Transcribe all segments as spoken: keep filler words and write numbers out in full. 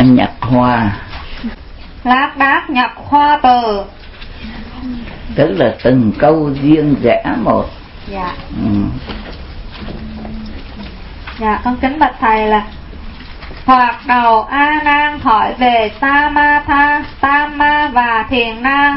nhặt hoa. Lác đác nhặt hoa từ. Tức là từng câu riêng rẽ một. Dạ. Ừ. Dạ, con kính bạch thầy là thoạt đầu A Nan hỏi về Samatha, Tama và Thiền Na.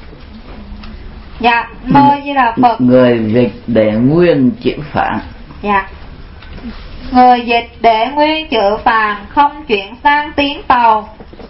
Dạ, mơ Di Đà Phật. Người dịch để nguyên chữ Phạn. Dạ. Người dịch để nguyên chữ Phạn không chuyển sang tiếng Tàu.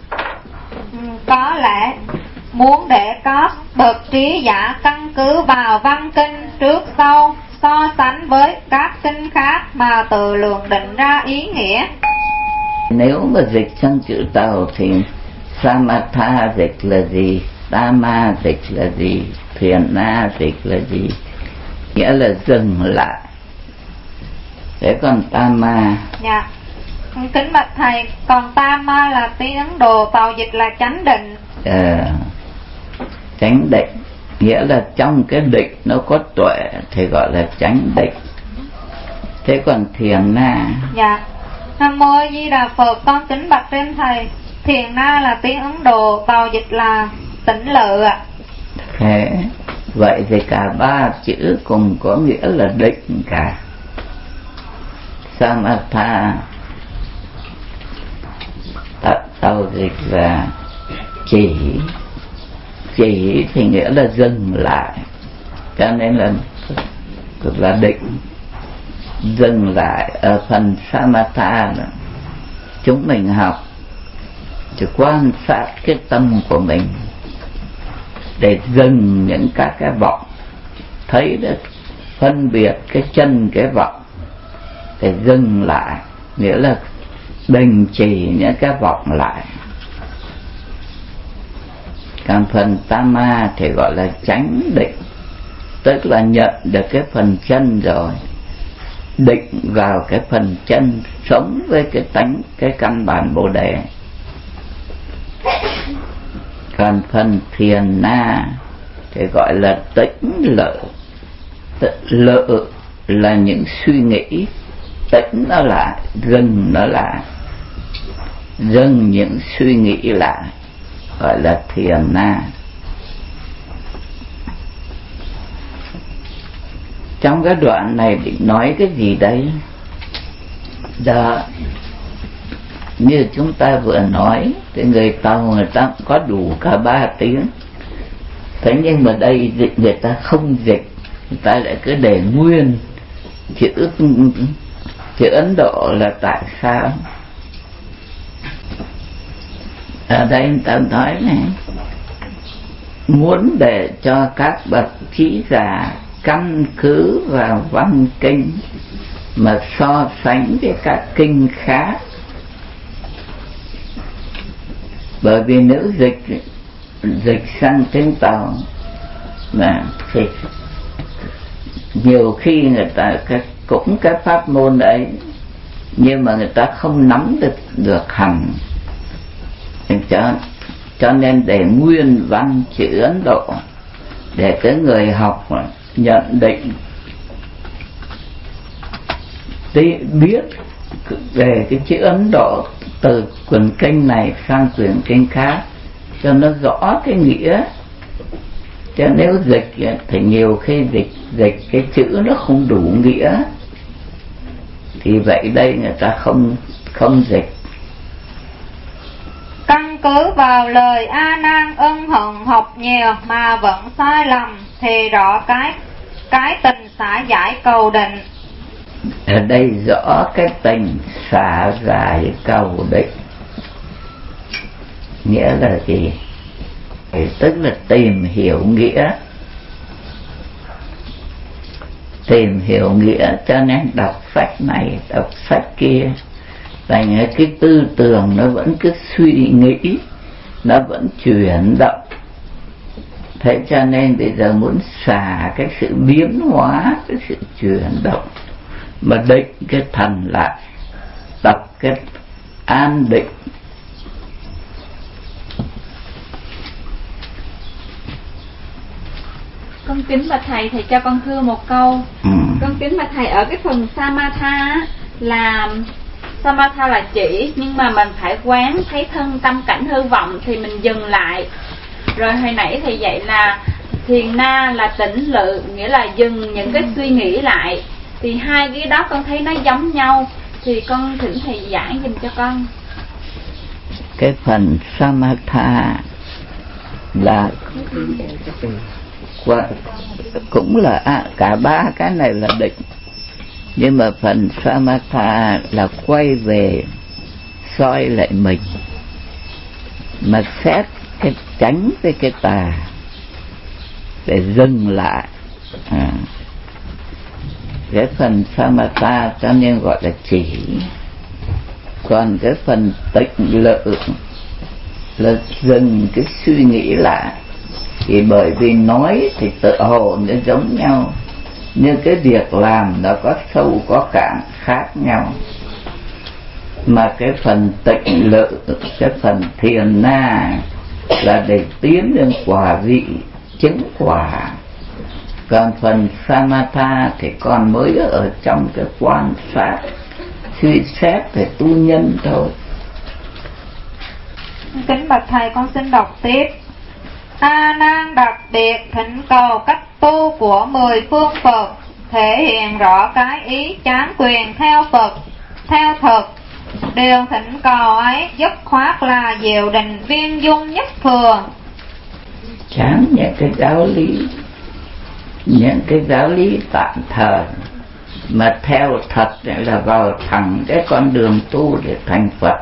Có lẽ muốn để có bậc trí giả căn cứ vào văn kinh trước sau, so sánh với các kinh khác mà tự lượng định ra ý nghĩa. Nếu mà dịch sang chữ Tàu thì Samatha dịch là gì, Tama dịch là gì, Thiền Na dịch là gì? Nghĩa là dừng lại. Thế còn Tama. Dạ. Kính bạch thầy, còn Tama là tiếng Ấn Độ, Tàu dịch là chánh định. À, chánh định nghĩa là trong cái định nó có tuệ thì gọi là chánh định. Thế còn Thiền Na. Dạ. Nam mô Di Đà Phật. Con kính bạch trên thầy, Thiền Na là tiếng Ấn Độ, Tàu dịch là tỉnh lự ạ. Thế vậy thì cả ba chữ cùng có nghĩa là định cả. Samatha Tàu dịch là chỉ, chỉ thì nghĩa là dừng lại, cho nên là là định. Dừng lại ở phần Samatha là chúng mình học chỉ quan sát cái tâm của mình để dừng những các cái vọng, thấy được phân biệt cái chân cái vọng để dừng lại, nghĩa là đình chỉ những cái vọng lại. Còn phần Tama thì gọi là chánh định, tức là nhận được cái phần chân rồi, định vào cái phần chân, sống với cái tánh, cái căn bản Bồ Đề. Còn phần Thiền Na thì gọi là tĩnh lự. Lự là những suy nghĩ, tĩnh nó lại, dừng nó lại, dừng những suy nghĩ lại, gọi là Thiền Na. Trong cái đoạn này định nói cái gì đấy? Đó, như chúng ta vừa nói thì người Tàu người ta có đủ cả ba tiếng. Thế nhưng mà đây dịch người ta không dịch, người ta lại cứ để nguyên chữ chữ Ấn Độ là tại sao? Ở đây người ta nói này, muốn để cho các bậc trí giả căn cứ vào văn kinh mà so sánh với các kinh khác. Bởi vì nếu dịch dịch sang tiếng Tàu mà thì nhiều khi người ta cũng cái pháp môn ấy, nhưng mà người ta không nắm được được hẳn, cho cho nên để nguyên văn chữ Ấn Độ để cái người học nhận định biết về cái chữ Ấn Độ từ quyển kinh này sang quyển kinh khác cho nó rõ cái nghĩa. Chứ nếu dịch thì nhiều khi dịch dịch cái chữ nó không đủ nghĩa, thì vậy đây người ta không không dịch. Căn cứ vào lời A Nan ân hận học nhiều mà vẫn sai lầm thì rõ cái cái tình xả giải cầu định. Ở đây rõ cái tình xả giải cầu định nghĩa là gì? Tức là tìm hiểu nghĩa, tìm hiểu nghĩa cho nên đọc sách này đọc sách kia, thành cái tư tưởng nó vẫn cứ suy nghĩ, nó vẫn chuyển động. Thế cho nên bây giờ muốn xả cái sự biến hóa, cái sự chuyển động, mà định cái thần lại, tập cái an định. Con kính bạch thầy, thầy cho con thưa một câu. ừ. Con kính bạch thầy, ở cái phần Samatha là Samatha là chỉ, nhưng mà mình phải quán thấy thân tâm cảnh hư vọng thì mình dừng lại. Rồi hồi nãy thầy dạy là thiền na là tĩnh lự, nghĩa là dừng những cái suy nghĩ lại. Thì hai cái đó con thấy nó giống nhau, thì con thỉnh thầy giảng giùm cho con. Cái phần Samatha là cũng là à, cả ba cái này là định, nhưng mà phần Samatha là quay về soi lại mình, mà xét cái tránh với cái tà để dừng lại. à. Cái phần Samatha cho nên gọi là chỉ. Còn cái phần tịnh lự là dừng cái suy nghĩ lại. Thì bởi vì nói thì tự hồ nó giống nhau, nhưng cái việc làm nó có sâu có cạn khác nhau. Mà cái phần tịnh lự, cái phần thiền na là để tiến lên quả vị chứng quả. Còn phần Samatha thì còn mới ở trong cái quan sát suy xét về tu nhân thôi. Kính bạch thầy, con xin đọc tiếp. A Nan đặc biệt thỉnh cầu cách tu của mười phương Phật, thể hiện rõ cái ý chán quyền theo Phật, theo thực. Điều thỉnh cầu ấy dứt khoát là diệu định viên dung nhất thừa. Chán những cái giáo lý, những cái giáo lý tạm thời, mà theo thật là vào thẳng cái con đường tu để thành Phật.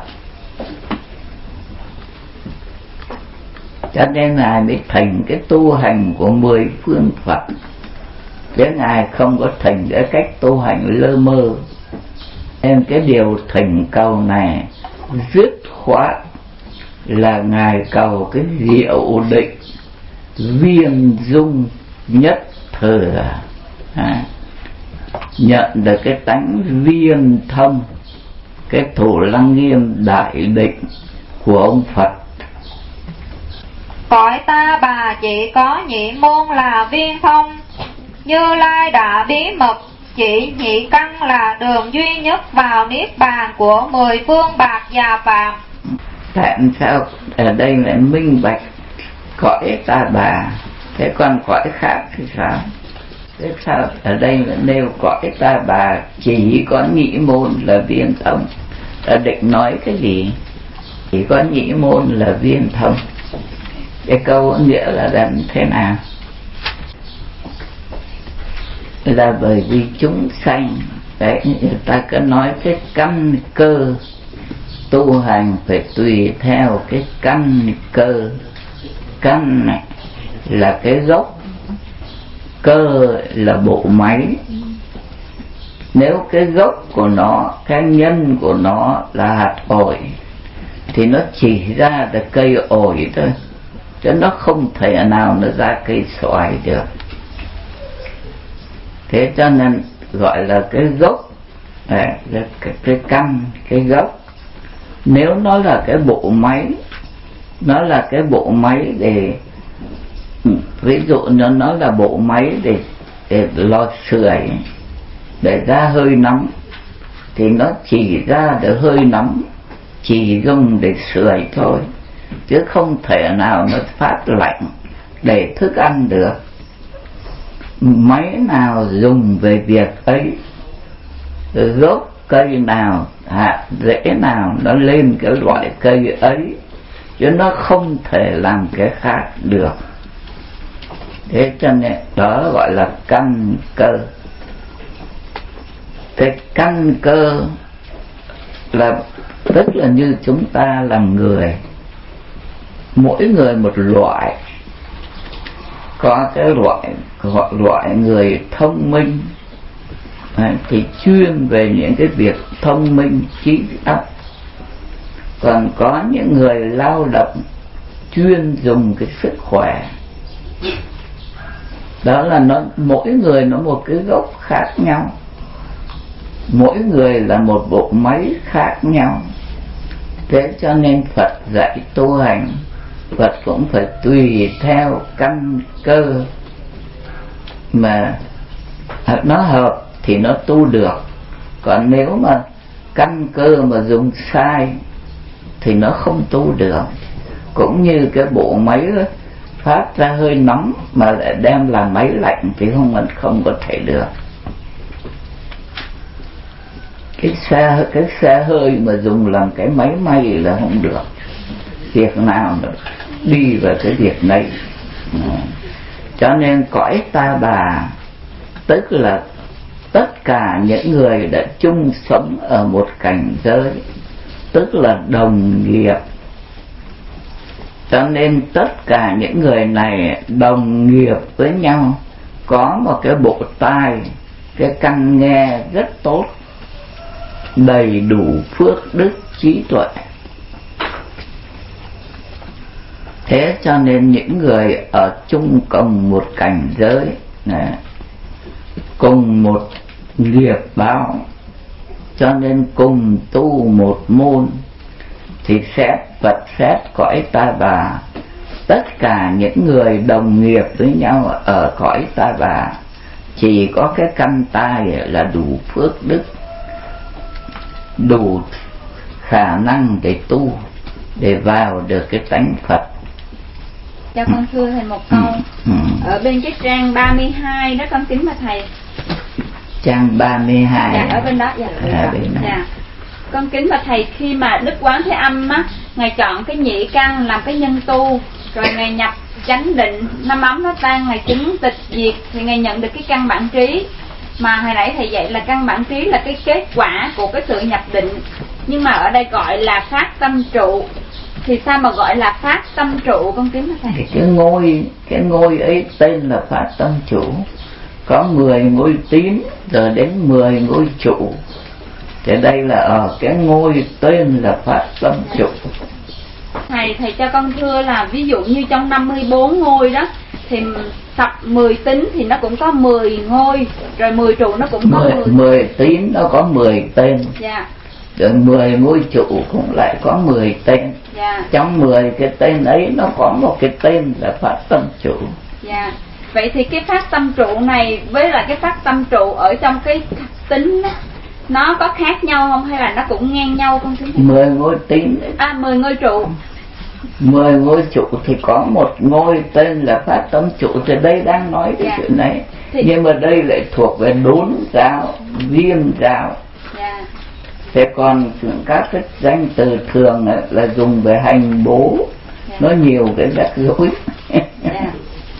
Cho nên Ngài mới thành cái tu hành của mười phương Phật, chứ Ngài không có thành cái cách tu hành lơ mơ. Nên cái điều thỉnh cầu này dứt khoát là Ngài cầu cái diệu định viên dung nhất thừa, à, nhận được cái tánh viên thông, cái Thủ Lăng Nghiêm đại định của ông Phật. Cõi ta bà chỉ có nhị môn là viên thông, Như Lai đã bí mật chỉ nhị căn là đường duy nhất vào niết bàn của mười phương bạc già phạm. Tại sao ở đây lại minh bạch cõi ta bà, thế còn cõi khác thì sao? Thế sao ở đây lại nêu cõi ta bà chỉ có nhị môn là viên thông? Ở định nói cái gì? Chỉ có nhị môn là viên thông. Cái câu nghĩa là làm thế nào? Là bởi vì chúng sanh, đấy, người ta cứ nói cái căn cơ tu hành phải tùy theo cái căn cơ. Căn này là cái gốc, cơ là bộ máy. Nếu cái gốc của nó, cái nhân của nó là hạt ổi, thì nó chỉ ra được cây ổi thôi, chứ nó không thể nào nó ra cây xoài được. Thế cho nên gọi là cái gốc, à, cái, cái căn, cái gốc. Nếu nó là cái bộ máy, nó là cái bộ máy để, ví dụ nó nó là bộ máy để để lò sưởi, để ra hơi nóng, thì nó chỉ ra được hơi nóng, chỉ dùng để sưởi thôi, chứ không thể nào nó phát lạnh để thức ăn được. Máy nào dùng về việc ấy, gốc cây nào, hạt rễ nào nó lên cái loại cây ấy, chứ nó không thể làm cái khác được. Thế cho nên đó gọi là căn cơ. Cái căn cơ là tức là như chúng ta là người, mỗi người một loại. Có cái loại gọi loại người thông minh, thì chuyên về những cái việc thông minh trí óc. Còn có những người lao động chuyên dùng cái sức khỏe. Đó là nó mỗi người nó một cái gốc khác nhau, mỗi người là một bộ máy khác nhau. Thế cho nên Phật dạy tu hành, Phật cũng phải tùy theo căn cơ mà nó hợp thì nó tu được. Còn nếu mà căn cơ mà dùng sai thì nó không tu được. Cũng như cái bộ máy phát ra hơi nóng mà lại đem làm máy lạnh thì không không có thể được. Cái xe cái xe hơi mà dùng làm cái máy may là không được. Việc nào mà đi vào cái việc này. Cho nên cõi ta bà tức là tất cả những người đã chung sống ở một cảnh giới, tức là đồng nghiệp. Cho nên tất cả những người này đồng nghiệp với nhau, có một cái bộ tai, cái căn nghe rất tốt, đầy đủ phước đức trí tuệ. Thế cho nên những người ở chung cùng một cảnh giới này, cùng một nghiệp báo, cho nên cùng tu một môn, thì xét vật xét cõi ta bà, tất cả những người đồng nghiệp với nhau ở cõi ta bà chỉ có cái căn tai là đủ phước đức, đủ khả năng để tu, để vào được cái tánh Phật. Cho con thưa thầy một câu. ừ. Ừ. Ở bên cái trang ba mươi hai đó con kính mà thầy. Trang ba mươi hai. Dạ ở bên đó. Dạ, à, bên đó. Dạ. Con kính mà thầy, khi mà Đức Quán Thế Âm á, ngài chọn cái nhị căn làm cái nhân tu, rồi ngài nhập chánh định, năm ấm nó tan, ngài chứng tịch diệt, thì ngài nhận được cái căn bản trí. Mà hồi nãy thầy dạy là căn bản trí là cái kết quả của cái sự nhập định, nhưng mà ở đây gọi là phát tâm trụ. Thì sao mà gọi là phát tâm trụ con kính thầy? Thì cái ngôi cái ngôi ấy tên là phát tâm trụ. Có mười ngôi tín rồi đến mười ngôi trụ. Thì đây là ở cái ngôi tên là phát tâm trụ. Thầy thầy cho con thưa là ví dụ như trong năm mươi bốn ngôi đó, thì tập mười tín thì nó cũng có mười ngôi, rồi mười trụ nó cũng có mười. mười tín nó có mười tên. Dạ. Rồi mười ngôi trụ cũng lại có mười tên. Dạ. Trong mười cái tên ấy nó có một cái tên là phát tâm trụ. Dạ. Vậy thì cái phát tâm trụ này với lại cái phát tâm trụ ở trong cái tính đó, nó có khác nhau không hay là nó cũng ngang nhau con kính? Mười ngôi tín ấy. À mười ngôi trụ. Mười ngôi trụ thì có một ngôi tên là phát tâm trụ. Thì đây đang nói cái dạ. chuyện này thì... nhưng mà đây lại thuộc về đốn giáo, viêm giáo. Dạ. Thế còn các cái danh từ thường là dùng về hành bố. Dạ. Nó nhiều cái rắc rối. Dạ.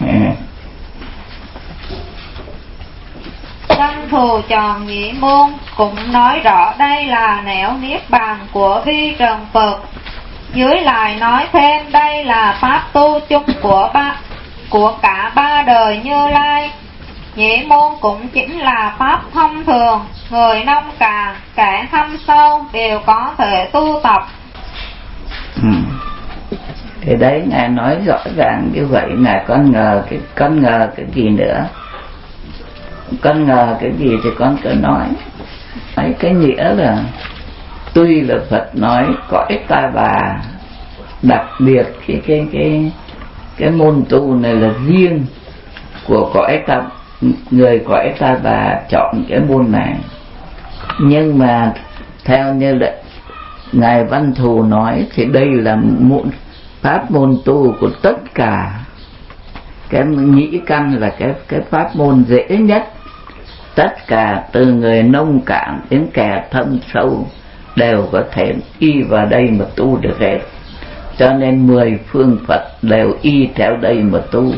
Tân Thù Tròn Nhĩ Môn cũng nói rõ đây là nẻo niết bàn của vi trần Phật. Dưới lại nói thêm đây là pháp tu chung của ba của cả ba đời Như Lai. Nhĩ Môn cũng chính là pháp thông thường, người nông cạn, kẻ thâm sâu đều có thể tu tập. Ừ. Thì đấy ngài nói rõ ràng như vậy, ngài con ngờ cái con ngờ cái gì nữa, con ngờ cái gì thì con cứ nói. Ấy cái nghĩa là tuy là Phật nói cõi ta bà, đặc biệt cái cái cái cái môn tu này là riêng của cõi ta, người cõi ta bà chọn cái môn này. Nhưng mà theo như là ngài Văn Thù nói thì đây là môn pháp môn tu của tất cả. Cái nhĩ căn là cái cái pháp môn dễ nhất. Tất cả từ người nông cạn đến kẻ thâm sâu đều có thể y vào đây mà tu được hết. Cho nên mười phương Phật đều y theo đây mà tu.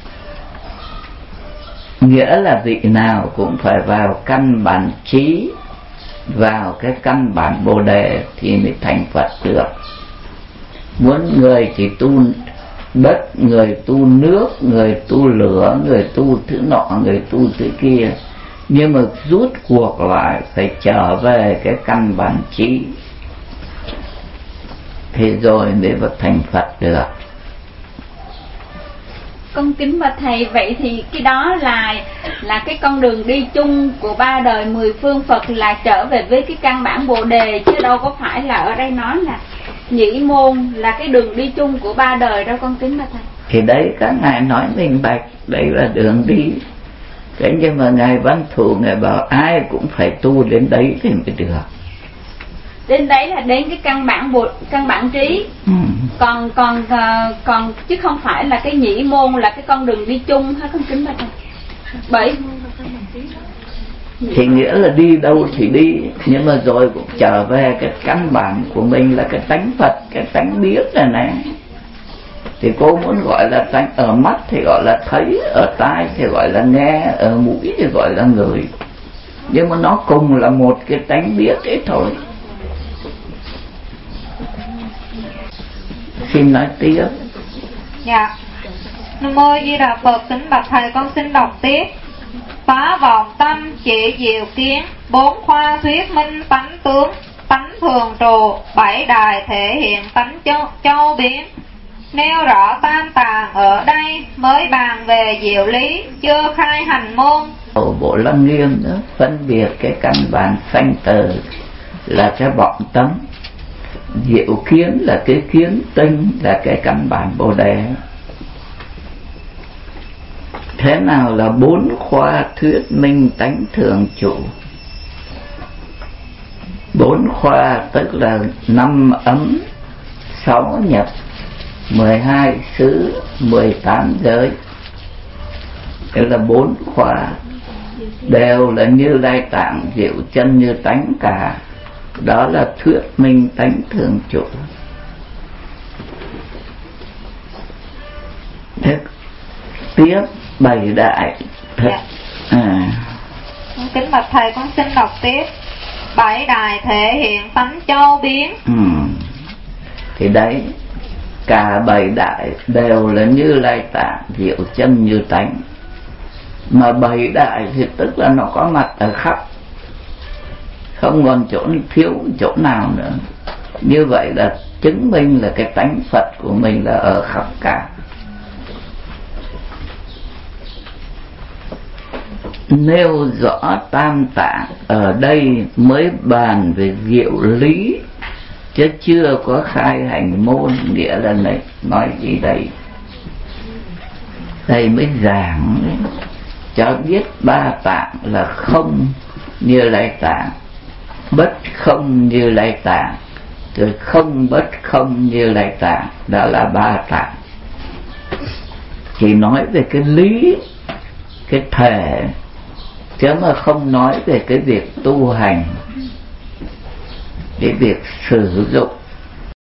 Nghĩa là vị nào cũng phải vào căn bản trí, vào cái căn bản Bồ Đề thì mới thành Phật được. Muốn người thì tu đất, người tu nước, người tu lửa, người tu thứ nọ, người tu thứ kia, nhưng mà rút cuộc lại phải trở về cái căn bản trí, thì rồi mới vào thành Phật được. Con kính bạch thầy, vậy thì cái đó là là cái con đường đi chung của ba đời mười phương Phật, là trở về với cái căn bản Bồ Đề, chứ đâu có phải là ở đây nói là nhĩ môn là cái đường đi chung của ba đời đâu con kính bạch thầy. Thì đấy các ngài nói minh bạch, đấy là đường đi. Thế nhưng mà ngài Văn Thù ngài bảo ai cũng phải tu đến đấy thì mới được. đến đấy là đến cái căn bản bộ, căn bản trí. ừ. còn còn uh, còn chứ không phải là cái nhĩ môn là cái con đường đi chung hay không kính bạch thầy. Bởi thì nghĩa là đi đâu thì đi, nhưng mà rồi cũng trở về cái căn bản của mình là cái tánh Phật, cái tánh biết này này. Thì cô muốn gọi là tánh ở mắt thì gọi là thấy, ở tai thì gọi là nghe, ở mũi thì gọi là ngửi, nhưng mà nó cùng là một cái tánh biết ấy thôi. Xin nói tiếp. Dạ. Nam mô Di Đà Phật. Kính bạch thầy, con xin đọc tiếp. Phá vọng tâm chỉ diệu kiến, bốn khoa thuyết minh tánh tướng, tánh thường trụ, bảy đài thể hiện tánh châu, châu biến. Nêu rõ tam tạng ở đây mới bàn về diệu lý, chưa khai hành môn. Ở bộ Lăng Nghiêm nữa phân biệt cái căn bản sanh tử là cái vọng tâm, diệu kiến là cái kiến tinh, là cái căn bản Bồ Đề. Thế nào là bốn khoa thuyết minh tánh thường trụ? Bốn khoa tức là năm ấm, sáu nhập, mười hai xứ, mười tám giới. Đây là bốn khoa, đều là Như Lai Tạng diệu chân như tánh cả. Đó là thuyết minh tánh thường trụ. Thế tiếp bảy đại. Dạ. À. Kính bạch thầy, con xin đọc tiếp. Bảy đài thể hiện tánh châu biến. Ừ. Thì đấy, cả bảy đại đều là Như Lai Tạng diệu chân như tánh. Mà bảy đại thì tức là nó có mặt ở khắp, không còn chỗ thiếu chỗ nào nữa. Như vậy là chứng minh là cái tánh Phật của mình là ở khắp cả. Nêu rõ tam tạng ở đây mới bàn về diệu lý, chứ chưa có khai hành môn. Nghĩa là này, nói gì đây? Thầy mới giảng cho biết ba tạng là không Như Lai Tạng, bất không Như Lai Tạng, rồi không bất không Như Lai Tạng. Đó là ba tạng. Chỉ nói về cái lý, cái thể, chứ mà không nói về cái việc tu hành, cái việc sử dụng